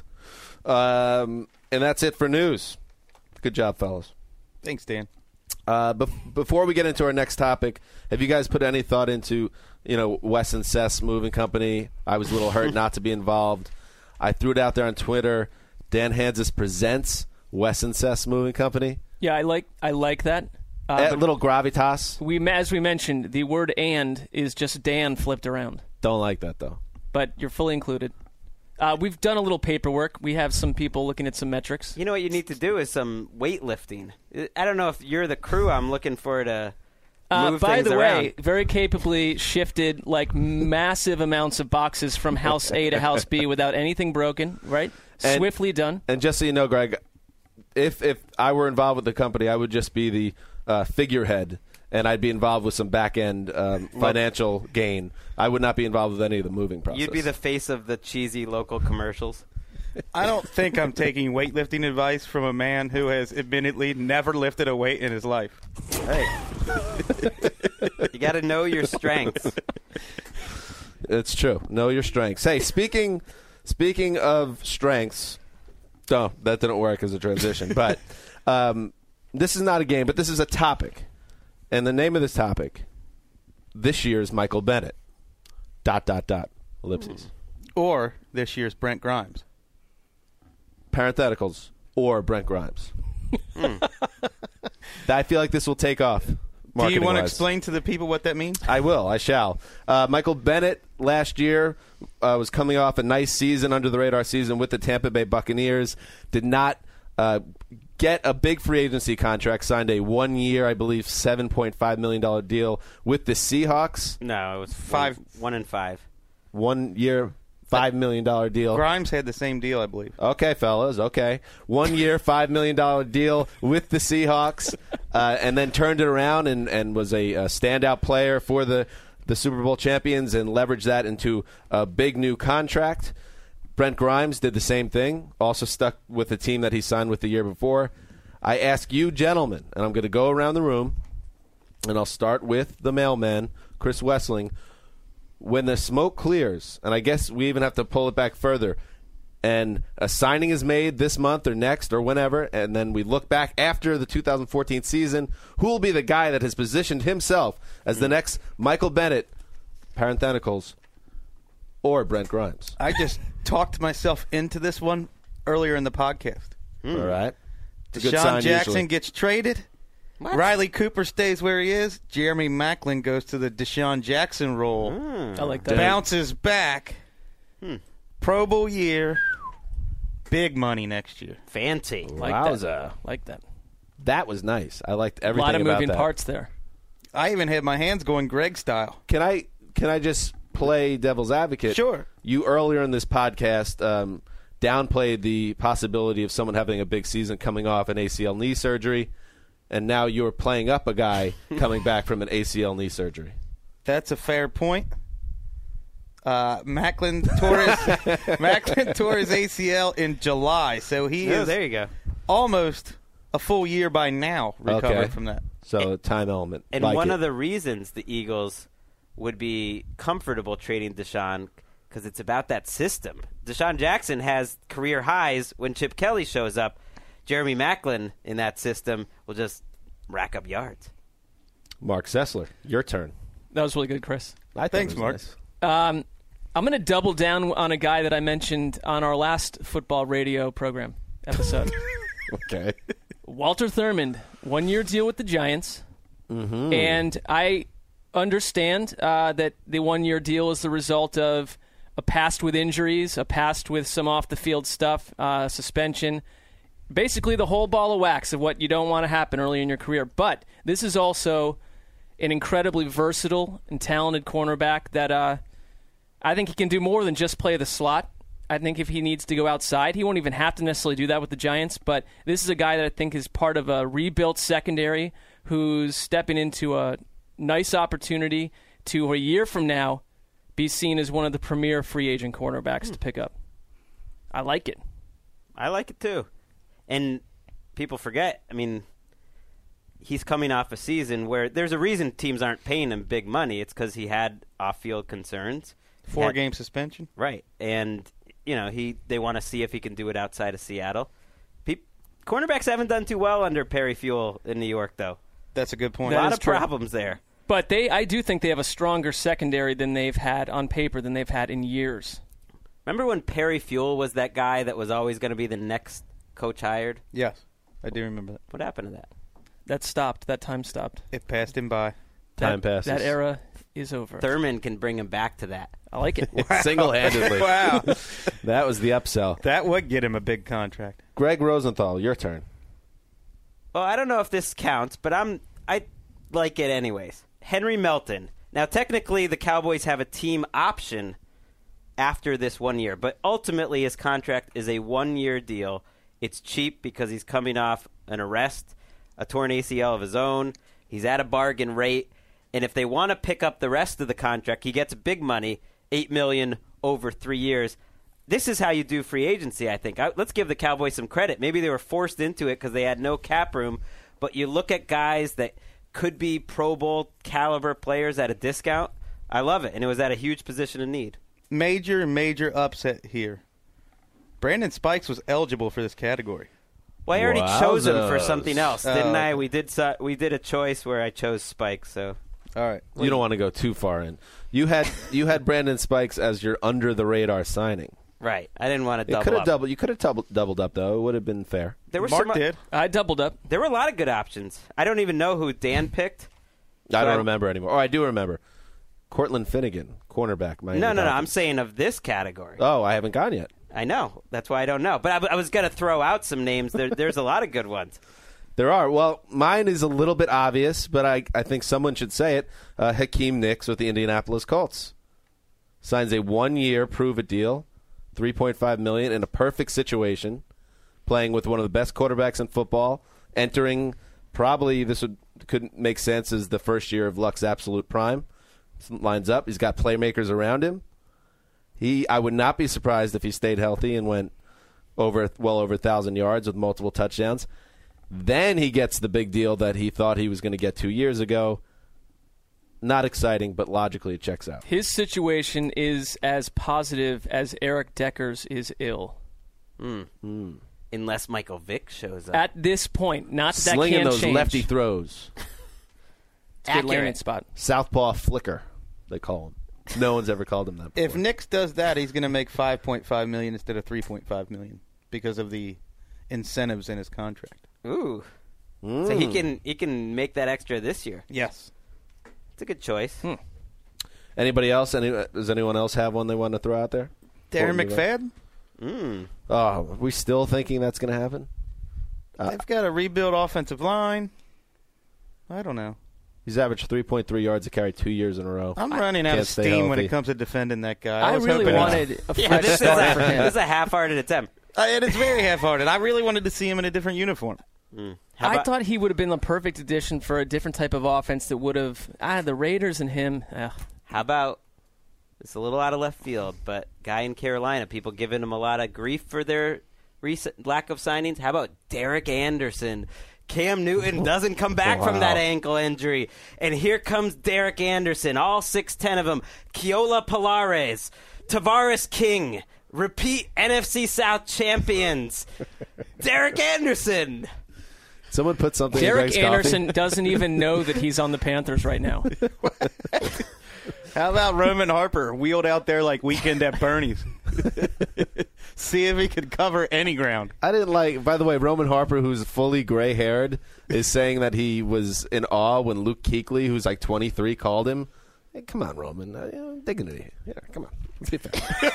And that's it for news. Good job, fellas. Thanks, Dan. Before we get into our next topic, have you guys put any thought into, Wes and Seth's moving company? I was a little hurt not to be involved. I threw it out there on Twitter. Dan Hansis presents Wes and Seth's moving company. Yeah, I like that. A little gravitas. As we mentioned, the word "and" is just Dan flipped around. Don't like that, though. But you're fully included. We've done a little paperwork. We have some people looking at some metrics. You know what you need to do is some weightlifting. I don't know if you're the crew I'm looking for to move by things the around. way, very capably shifted like massive amounts of boxes from house A to house B without anything broken, right? Swiftly done. And just so you know, Greg, if I were involved with the company, I would just be the figurehead, and I'd be involved with some back-end financial gain. I would not be involved with any of the moving process. You'd be the face of the cheesy local commercials. I don't think I'm taking weightlifting advice from a man who has admittedly never lifted a weight in his life. Hey, you got to know your strengths. It's true. Know your strengths. Hey, speaking of strengths, oh, that didn't work as a transition. But this is not a game, but this is a topic. And the name of this topic this year's Michael Bennett. ... Ellipses. Or this year's Brent Grimes. Parentheticals. Or Brent Grimes. I feel like this will take off. Do you want to explain to the people what that means? I will. I shall. Michael Bennett last year was coming off a nice season, under the radar season with the Tampa Bay Buccaneers. Did not get a big free agency contract. Signed a 1 year, I believe, $7.5 million deal with the Seahawks. No, it was 1 and 5. 1 year, $5 million deal. Grimes had the same deal, I believe. Okay, fellas. Okay, 1 year, $5 million deal with the Seahawks, and then turned it around and was a standout player for the Super Bowl champions and leveraged that into a big new contract. Brent Grimes did the same thing, also stuck with the team that he signed with the year before. I ask you, gentlemen, and I'm going to go around the room, and I'll start with the mailman, Chris Wessling. When the smoke clears, and I guess we even have to pull it back further, and a signing is made this month or next or whenever, and then we look back after the 2014 season, who will be the guy that has positioned himself as the next Michael Bennett, parentheticals, or Brent Grimes? I just talked myself into this one earlier in the podcast. All right. Deshaun Jackson gets traded. What? Riley Cooper stays where he is. Jeremy Maclin goes to the Deshaun Jackson role. I like that. Bounces back. Pro Bowl year. Big money next year. Fancy. Like that. That was nice. I liked everything about that. A lot of moving that. Parts there. I even had my hands going Greg style. Can I just play devil's advocate? Sure. You earlier in this podcast downplayed the possibility of someone having a big season coming off an ACL knee surgery, and now you're playing up a guy coming back from an ACL knee surgery. That's a fair point. Maclin tore his ACL in July, so he is there you go. Almost a full year by now recovered from that. So time element. And one of the reasons the Eagles would be comfortable trading Deshaun, because it's about that system. Deshaun Jackson has career highs when Chip Kelly shows up. Jeremy Maclin in that system will just rack up yards. Mark Sessler, your turn. That was really good, Chris. Thanks, Mark. Nice. I'm going to double down on a guy that I mentioned on our last football radio program episode. Okay. Walter Thurmond, 1 year deal with the Giants. Mm-hmm. And I understand that the 1 year deal is the result of a past with injuries, a past with some off-the-field stuff, suspension, basically the whole ball of wax of what you don't want to happen early in your career. But this is also an incredibly versatile and talented cornerback that I think he can do more than just play the slot. I think if he needs to go outside, he won't even have to necessarily do that with the Giants. But this is a guy that I think is part of a rebuilt secondary who's stepping into a nice opportunity to, a year from now, be seen as one of the premier free agent cornerbacks to pick up. I like it. I like it too. And people forget, I mean, he's coming off a season where there's a reason teams aren't paying him big money. It's because he had off-field concerns. 4-game suspension. Right. And, you know, they want to see if he can do it outside of Seattle. Cornerbacks haven't done too well under Perry Fewell in New York, though. That's a good point. A lot of problems there. But I do think they have a stronger secondary than they've had on paper than they've had in years. Remember when Perry Fewell was that guy that was always going to be the next coach hired? Yes, I do remember that. What happened to that? That stopped. That time stopped. It passed him by. Time passes. That era is over. Thurman can bring him back to that. I like it. Wow. Single-handedly. Wow. That was the upsell. That would get him a big contract. Greg Rosenthal, your turn. Well, I don't know if this counts, but I like it anyways. Henry Melton. Now, technically, the Cowboys have a team option after this 1 year, but ultimately his contract is a 1-year deal. It's cheap because he's coming off an arrest, a torn ACL of his own. He's at a bargain rate, and if they want to pick up the rest of the contract, he gets big money, $8 million over 3 years. This is how you do free agency, I think. Let's give the Cowboys some credit. Maybe they were forced into it because they had no cap room, but you look at guys that could be Pro Bowl caliber players at a discount. I love it, and it was at a huge position of need. Major upset here. Brandon Spikes was eligible for this category. Well, I already chose him for something else, didn't I? We did a choice where I chose Spikes. So, all right, you don't want to go too far in. You had Brandon Spikes as your under the radar signing. Right. I didn't want to double up. You could have doubled up though. It would have been fair. Mark did. I doubled up. There were a lot of good options. I don't even know who Dan picked. I don't remember anymore. Oh, I do remember. Cortland Finnegan, cornerback. No. I'm saying of this category. Oh, I haven't gone yet. I know. That's why I don't know. But I was going to throw out some names. There's a lot of good ones. There are. Well, mine is a little bit obvious, but I think someone should say it. Hakeem Nicks with the Indianapolis Colts signs a 1-year prove-it deal, $3.5 million in a perfect situation, playing with one of the best quarterbacks in football, entering probably could make sense as the first year of Luck's absolute prime. Lines up. He's got playmakers around him. I would not be surprised if he stayed healthy and went well over 1,000 yards with multiple touchdowns. Then he gets the big deal that he thought he was going to get 2 years ago. Not exciting, but logically it checks out. His situation is as positive as Eric Decker's is ill. Unless Michael Vick shows up. At this point, not that Slinging can't those change. lefty throws. It's a good landing spot. Southpaw flicker, they call him. No one's ever called him that before. If Nicks does that, he's going to make $5.5 million instead of $3.5 million because of the incentives in his contract. Ooh. So he can make that extra this year. Yes. It's a good choice. Anybody else? Does anyone else have one they want to throw out there? Darren McFadden? Oh, are we still thinking that's going to happen? They've got a rebuild offensive line. I don't know. He's averaged 3.3 yards a carry 2 years in a row. I'm running out of steam when it comes to defending that guy. I really wanted a fresh start for him. This is a half-hearted attempt. And it's very half-hearted. I really wanted to see him in a different uniform. I thought he would have been the perfect addition for a different type of offense that would have the Raiders and him. How about, it's a little out of left field, but guy in Carolina, people giving him a lot of grief for their recent lack of signings. How about Derek Anderson? Cam Newton doesn't come back from that ankle injury. And here comes Derek Anderson, all 6'10 of them. Keola Pilares, Tavares King, repeat NFC South champions. Derek Anderson. Someone put something Derek in Greg's Anderson coffee. doesn't even know that he's on the Panthers right now. How about Roman Harper wheeled out there like Weekend at Bernie's? See if he could cover any ground. I didn't like, by the way, Roman Harper, who's fully gray-haired, is saying that he was in awe when Luke Kuechly, who's like 23, called him. Hey, come on, Roman. Dignity. Yeah, come on. Let's be fair.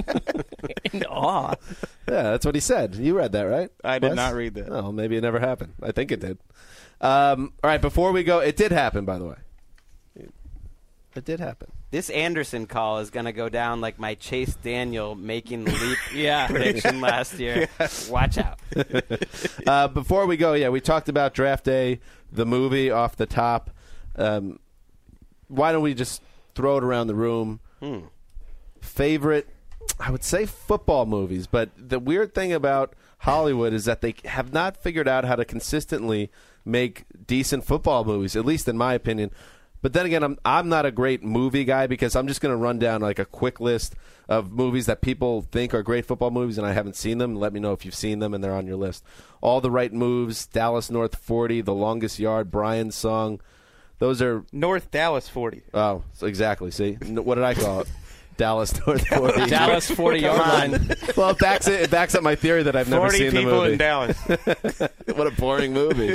In awe. Yeah, that's what he said. You read that, right? I did Wes? not read that. Oh, maybe it never happened. I think it did. All right, before we go, it did happen, by the way. It did happen. This Anderson call is going to go down like my Chase Daniel making the leap prediction last year. Watch out. Before we go, we talked about Draft Day, the movie off the top. Why don't we just throw it around the room? Favorite, I would say football movies, but the weird thing about Hollywood is that they have not figured out how to consistently make decent football movies, at least in my opinion. But then again, I'm not a great movie guy because I'm just going to run down like a quick list of movies that people think are great football movies, and I haven't seen them. Let me know if you've seen them and they're on your list. All the Right Moves, Dallas North 40, The Longest Yard, Brian's Song. Those are North Dallas 40. Oh, so exactly. See, what did I call it? Dallas North 40. Dallas 40-yard line. Well, it backs up my theory that I've never seen the movie. 40 people in Dallas. What a boring movie.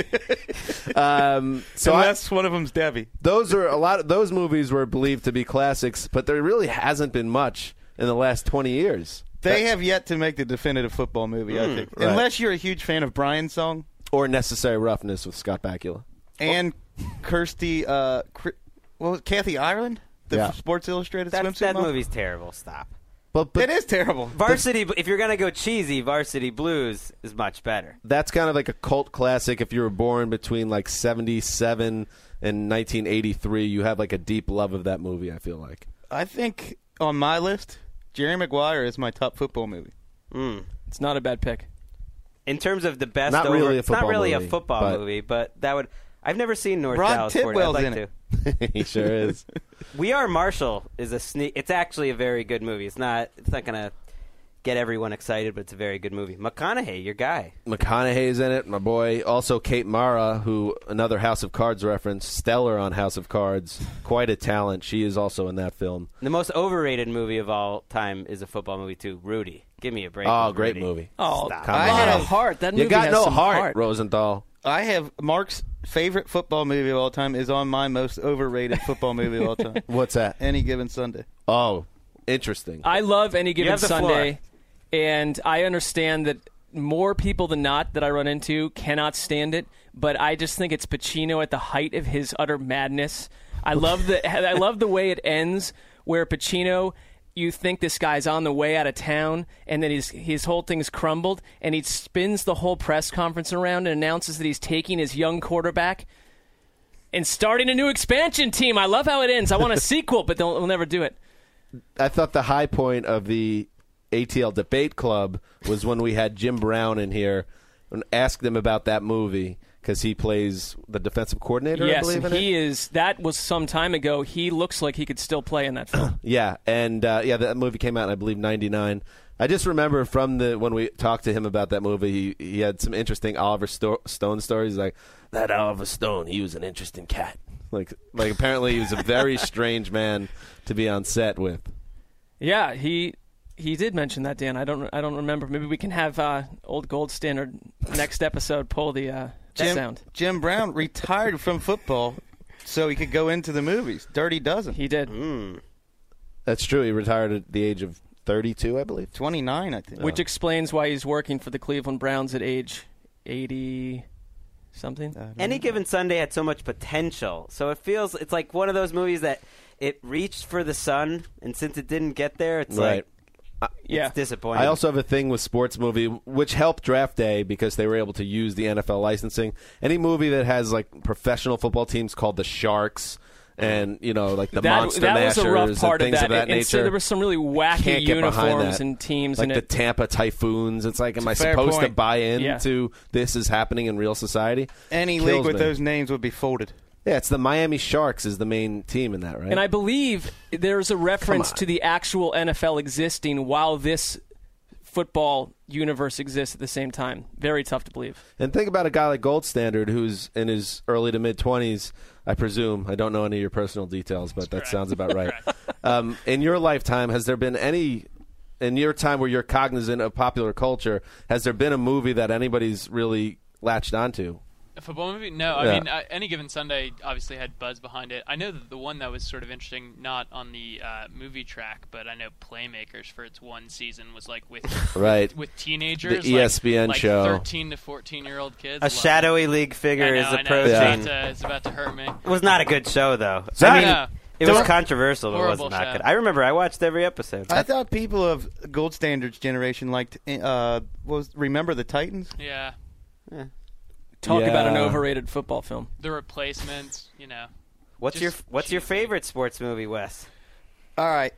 So unless one of them's Debbie. Those movies were believed to be classics, but there really hasn't been much in the last 20 years. They have yet to make the definitive football movie, I think. Right. Unless you're a huge fan of Brian's Song. Or Necessary Roughness with Scott Bakula. And Kirsty what was it, Kathy Ireland? The Sports Illustrated swimsuit That model? movie's terrible. Stop. But It is terrible. Varsity. If you're gonna go cheesy, Varsity Blues is much better. that's kind of like a cult classic. If you were born between like 77 and 1983, you have like a deep love of that movie, I feel like. I think on my list, Jerry Maguire is my top football movie. It's not a bad pick. In terms of the best, Not really a it's not football really movie, a football but- movie, but that would. I've never seen North Rod Dallas. Fort. I'd Tidwell's like in to. it. He sure is. We Are Marshall is a sneak. It's actually a very good movie. It's not gonna get everyone excited, but it's a very good movie. McConaughey, your guy. McConaughey's in it, my boy. Also, Kate Mara, who another House of Cards reference, stellar on House of Cards, quite a talent. She is also in that film. The most overrated movie of all time is a football movie too. Rudy. Give me a break. Oh, with great Rudy. movie. Oh, Stop. Come I on. had a heart. That movie You got has no some heart, Rosenthal. I have Mark's favorite football movie of all time is on my most overrated football movie of all time. What's that? Any Given Sunday. Oh, interesting. I love Any Given have the Sunday, and I understand that more people than not that I run into cannot stand it, but I just think it's Pacino at the height of his utter madness. I love the way it ends, where Pacino, you think this guy's on the way out of town, and then his whole thing's crumbled, and he spins the whole press conference around and announces that he's taking his young quarterback and starting a new expansion team. I love how it ends. I want a sequel, but they'll never do it. I thought the high point of the ATL Debate Club was when we had Jim Brown in here and asked him about that movie because he plays the defensive coordinator, I Yes, believe, and in he it. is. That was some time ago. He looks like he could still play in that film. Yeah, and that movie came out in, I believe, 99. I just remember from when we talked to him about that movie, he had some interesting Oliver Stone stories. Like, that Oliver Stone, he was an interesting cat. Like apparently he was a very strange man to be on set with. Yeah, he did mention that, Dan. I don't remember. Maybe we can have old Gold Standard next episode pull the sound. Jim Brown retired from football so he could go into the movies. Dirty Dozen. He did. That's true. He retired at the age of 32, I believe. 29, I think. Which explains why he's working for the Cleveland Browns at age 80-something. Any Given Sunday had so much potential. So it's like one of those movies that it reached for the sun, and since it didn't get there, it's Right. it's disappointing. I also have a thing with sports movie, which helped Draft Day because they were able to use the NFL licensing. Any movie that has like professional football teams called the Sharks and, like the Monster Mashers was a rough part and things of that. of that nature. There were some really wacky Can't get behind uniforms that. and teams. Like in the it. Tampa Typhoons. It's like, am I fair supposed to point. buy Yeah. into this is happening in real society? Any Kills league with me. those names would be folded. Yeah, it's the Miami Sharks is the main team in that, right? And I believe there's a reference on. to the actual NFL existing while this football universe exists at the same time. Very tough to believe. And think about a guy like Gold Standard who's in his early to mid-20s, I presume. I don't know any of your personal details, but that sounds about right. In your lifetime, has there been any, in your time where you're cognizant of popular culture, has there been a movie that anybody's really latched onto? A football movie? No. Yeah. I mean, Any Given Sunday obviously had buzz behind it. I know that the one that was sort of interesting, not on the movie track, but I know Playmakers for its one season was like with Right. with teenagers, The ESPN like show. 13 to 14-year-old kids. a shadowy league figure is I know, approaching. It's about to hurt me. It was not a good show, though. That- No. It was controversial, but it Horrible was not show. good. I remember I watched every episode. I thought people of Gold Standard's generation liked Remember the Titans? Yeah. Talk about an Yeah. overrated football film. The Replacements, What's just your cheesy. favorite sports movie, Wes? All right.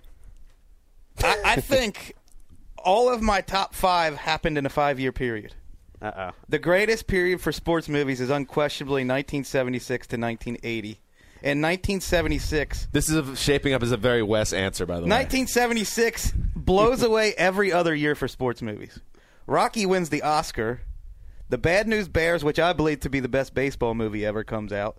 I think all of my top 5 happened in a 5-year period. Uh-oh. The greatest period for sports movies is unquestionably 1976 to 1980. In 1976, This is shaping up as a very Wes answer, by the way. 1976 blows away every other year for sports movies. Rocky wins the Oscar. The Bad News Bears, which I believe to be the best baseball movie ever, comes out.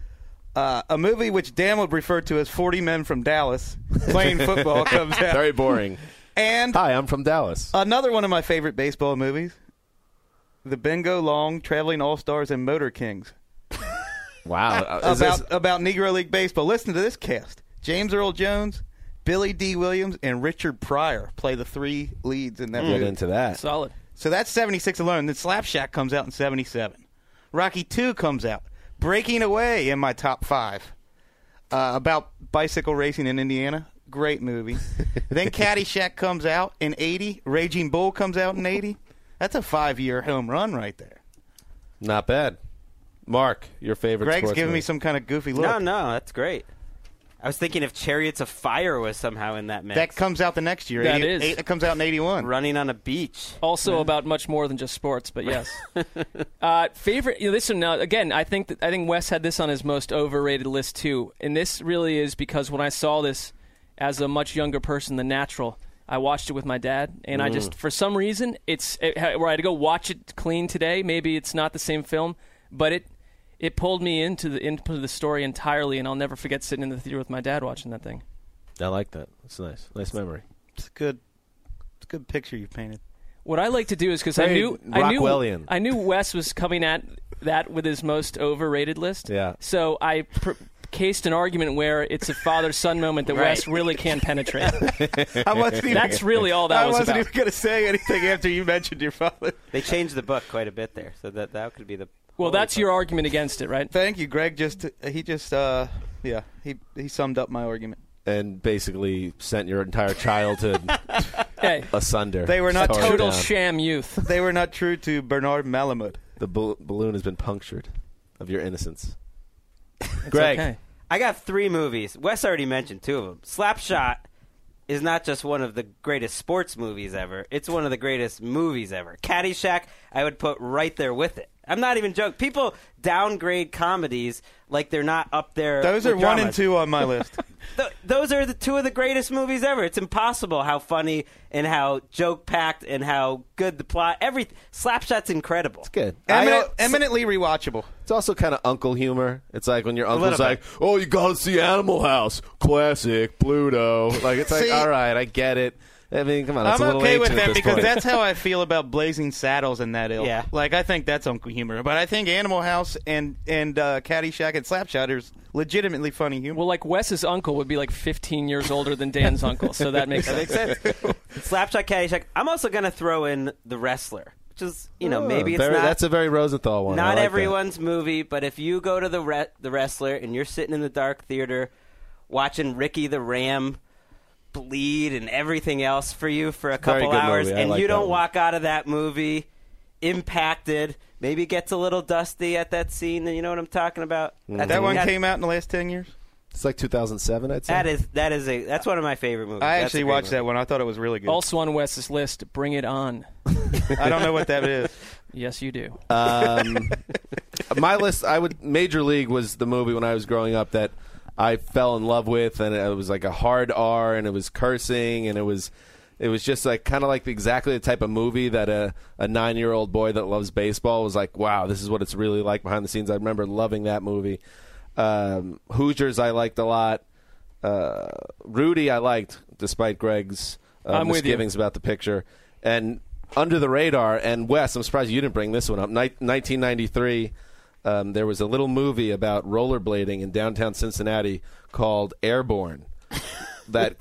A movie which Dan would refer to as 40 Men from Dallas playing football comes out. Very boring. And Hi, I'm from Dallas. another one of my favorite baseball movies, The Bingo Long, Traveling All-Stars, and Motor Kings. Wow. About Negro League Baseball. Listen to this cast. James Earl Jones, Billy D. Williams, and Richard Pryor play the 3 leads in that Get movie. into that. Solid. So that's 76 alone. Then Slapshot comes out in 77. Rocky 2 comes out. Breaking Away in my top 5. about bicycle racing in Indiana. Great movie. Then Caddyshack comes out in 80. Raging Bull comes out in 80. That's a 5-year home run right there. Not bad. Mark, your favorite Greg's sports giving movie. me some kind of goofy look. No, that's great. I was thinking if Chariots of Fire was somehow in that mix. That comes out the next year. That 80, is. It comes out in 81. Running on a beach. Also about much more than just sports, but yes. Favorite. Listen, again, I think Wes had this on his most overrated list too, and this really is because when I saw this as a much younger person than natural, I watched it with my dad, and I just for some reason where I had to go watch it clean today. Maybe it's not the same film, but it pulled me into the story entirely, and I'll never forget sitting in the theater with my dad watching that thing. I like that. It's nice memory. It's a good picture you painted. What I like to do is because Rockwellian. I knew Wes was coming at that with his most overrated list. Yeah. So I cased an argument where it's a father-son moment that Wes really can't penetrate. That's really all that was about. I wasn't even going to say anything after you mentioned your father. They changed the book quite a bit there, so that could be the. Well, that's your argument against it, right? Thank you, Greg. He summed up my argument. And basically sent your entire childhood asunder. They were not total sham youth. They were not true to Bernard Malamud. The balloon has been punctured of your innocence. It's Greg. okay. I got 3 movies. Wes already mentioned 2 of them. Slapshot is not just one of the greatest sports movies ever. It's one of the greatest movies ever. Caddyshack, I would put right there with it. I'm not even joking. People downgrade comedies like they're not up there. Those are with 1 dramas. and 2 on my list. Those are the 2 of the greatest movies ever. It's impossible how funny and how joke-packed and how good the plot. Everything. Slapshot's incredible. It's good. Eminently rewatchable. It's also kind of uncle humor. It's like when your uncle's little like, "Oh, you gotta see Animal House, classic, Pluto." Like it's like, all right, I get it. I mean, come on, it's I'm a little okay with ancient at that this because point. that's how I feel about Blazing Saddles and that ilk. Yeah. Like, I think that's uncle humor. But I think Animal House and Caddyshack and Slapshot is legitimately funny humor. Well, like Wes's uncle would be like 15 years older than Dan's uncle, so that makes sense. Slapshot, Caddyshack. I'm also going to throw in The Wrestler, which is, maybe it's not. That's a very Rosenthal one. Not I like everyone's movie, but if you go to the Wrestler and you're sitting in the dark theater watching Ricky the Ram bleed and everything else for you for a couple hours, and you don't walk out of that movie impacted, maybe it gets a little dusty at that scene, and you know what I'm talking about? That one came out in the last 10 years? It's like 2007, I'd say. That's one of my favorite movies. I actually watched that one. I thought it was really good. Also on Wes's list, Bring It On. I don't know what that is. Yes, you do. My list, Major League was the movie when I was growing up that I fell in love with, and it was like a hard R, and it was cursing, and it was just like kind of like exactly the type of movie that a 9-year-old boy that loves baseball was like, wow, this is what it's really like behind the scenes. I remember loving that movie. Hoosiers I liked a lot. Rudy I liked, despite Greg's misgivings about the picture. And Under the Radar, and Wes, I'm surprised you didn't bring this one up. 1993, there was a little movie about rollerblading in downtown Cincinnati called Airborne. The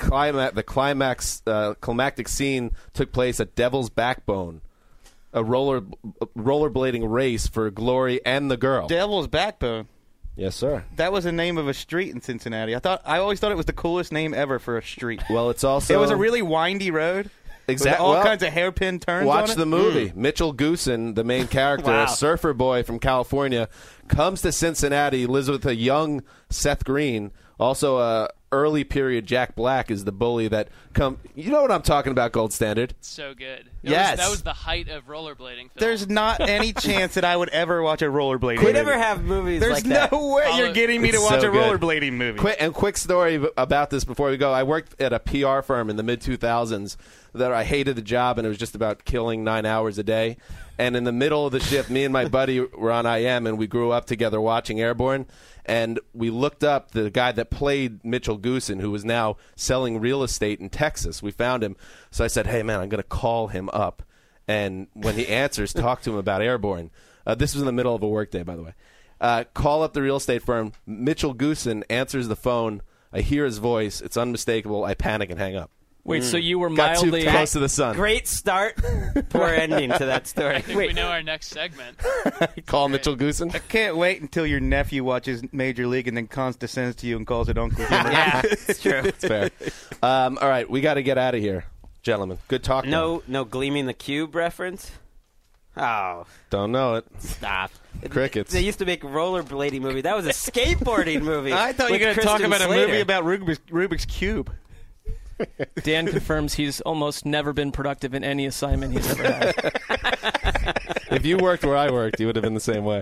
climactic scene took place at Devil's Backbone, a rollerblading race for glory and the girl. Devil's Backbone. Yes, sir. That was the name of a street in Cincinnati. I always thought it was the coolest name ever for a street. Well, it's also... It was a really windy road. Exactly. With all kinds of hairpin turns Watch on it. the movie. Mitchell Goosen, the main character, Wow. a surfer boy from California, comes to Cincinnati, lives with a young Seth Green, also a early period Jack Black is the bully that come. You know what I'm talking about, Gold Standard? So good. Yes. That was the height of rollerblading film. There's not any chance that I would ever watch a rollerblading We movie. never have movies There's like that. no way you're getting me to It's watch so a good. rollerblading movie. Quick story about this before we go. I worked at a PR firm in the mid-2000s that I hated the job, and it was just about killing 9 hours a day. And in the middle of the shift, me and my buddy were on IM, and we grew up together watching Airborne. And we looked up the guy that played Mitchell Goosen, who was now selling real estate in Texas. We found him. So I said, hey, man, I'm going to call him up. And when he answers, talk to him about Airborne. This was in the middle of a workday, by the way. Call up the real estate firm. Mitchell Goosen answers the phone. I hear his voice. It's unmistakable. I panic and hang up. Wait, so you were Got mildly too close to the sun. Great start, poor ending to that story. I think we know our next segment. Call Mitchell Goosen. I can't wait until your nephew watches Major League and then condescends to you and calls it Uncle Jimmy. Yeah, it's true. It's fair. All right, we got to get out of here, gentlemen. Good talk. No Gleaming the Cube reference? Oh. Don't know it. Stop. Crickets. They used to make a rollerblading movie. That was a skateboarding movie. I thought you were with going to talk Kristen about Slater. a movie about Rubik's Cube. Dan confirms he's almost never been productive in any assignment he's ever had. If you worked where I worked, you would have been the same way.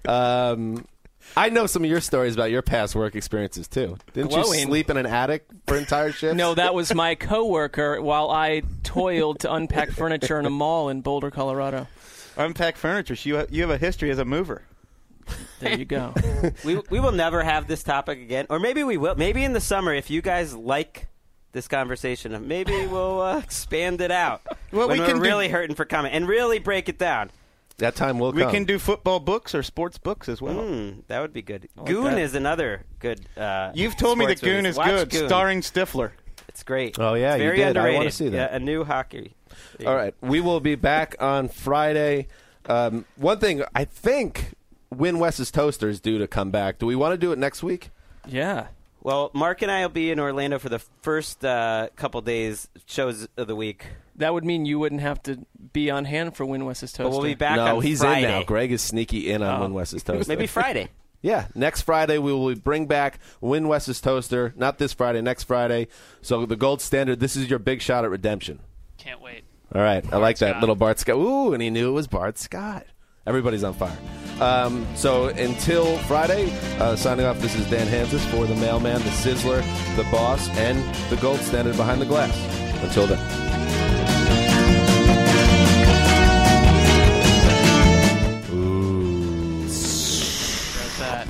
I know some of your stories about your past work experiences, too. Didn't you Glowing. sleep in an attic for entire shifts? No, that was my coworker while I toiled to unpack furniture in a mall in Boulder, Colorado. Unpack furniture. So you have a history as a mover. There you go. We will never have this topic again. Or maybe we will. Maybe in the summer, if you guys like this conversation, maybe we'll expand it out. Well, when we we're can really hurting for comment and really break it down. That time will We come. can do football books or sports books as well. That would be good. like Goon that. is another good You've told me that sports Goon movie. is Watch good, Goon. starring Stifler. It's great. Oh, yeah, it's you very did. I underrated. wanna see that. Yeah, a new hockey. All right, we will be back on Friday. One thing, I think Win West's Toaster is due to come back. Do we want to do it next week? Yeah. Well, Mark and I will be in Orlando for the first couple days shows of the week. That would mean you wouldn't have to be on hand for Win West's Toaster. But we'll be back no, on he's Friday. in now. Greg is sneaky in on Win West's Toaster. Maybe Friday. Yeah, next Friday we will bring back Win West's Toaster. Not this Friday, next Friday. So the gold standard, this is your big shot at redemption. Can't wait. All right, I like that Scott. little Bart Scott. Ooh, and he knew it was Bart Scott. Everybody's on fire. So until Friday, signing off, this is Dan Hansis for the Mailman, the Sizzler, the Boss, and the gold standard behind the glass. Until then. How's that?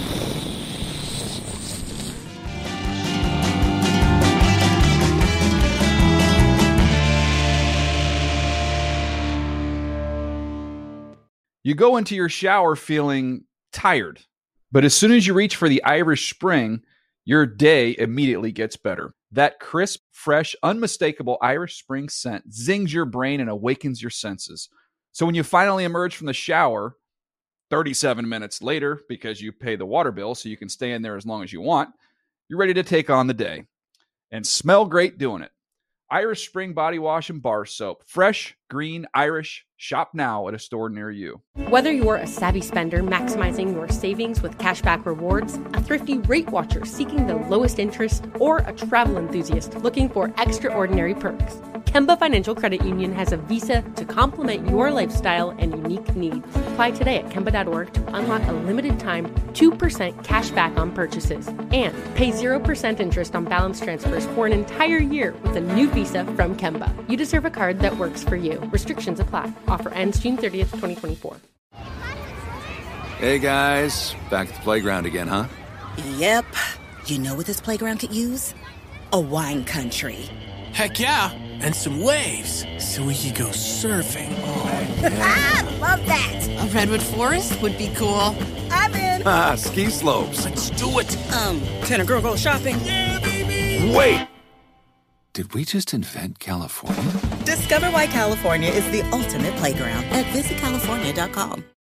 You go into your shower feeling tired, but as soon as you reach for the Irish Spring, your day immediately gets better. That crisp, fresh, unmistakable Irish Spring scent zings your brain and awakens your senses. So when you finally emerge from the shower, 37 minutes later, because you pay the water bill so you can stay in there as long as you want, you're ready to take on the day and smell great doing it. Irish Spring Body Wash and Bar Soap. Fresh, green, Irish. Shop now at a store near you. Whether you're a savvy spender maximizing your savings with cashback rewards, a thrifty rate watcher seeking the lowest interest, or a travel enthusiast looking for extraordinary perks, Kemba Financial Credit Union has a visa to complement your lifestyle and unique needs. Apply today at Kemba.org to unlock a limited time 2% cash back on purchases and pay 0% interest on balance transfers for an entire year with a new visa from Kemba. You deserve a card that works for you. Restrictions apply. Offer ends June 30th, 2024. Hey guys, back at the playground again, huh? Yep. You know what this playground could use? A wine country. Heck yeah, and some waves so we could go surfing. Oh, Ah, love that. A redwood forest would be cool. I'm in. Ah, ski slopes. let's do it. Can a girl go shopping? Yeah, baby. Wait! Did we just invent California? Discover why California is the ultimate playground at visitcalifornia.com.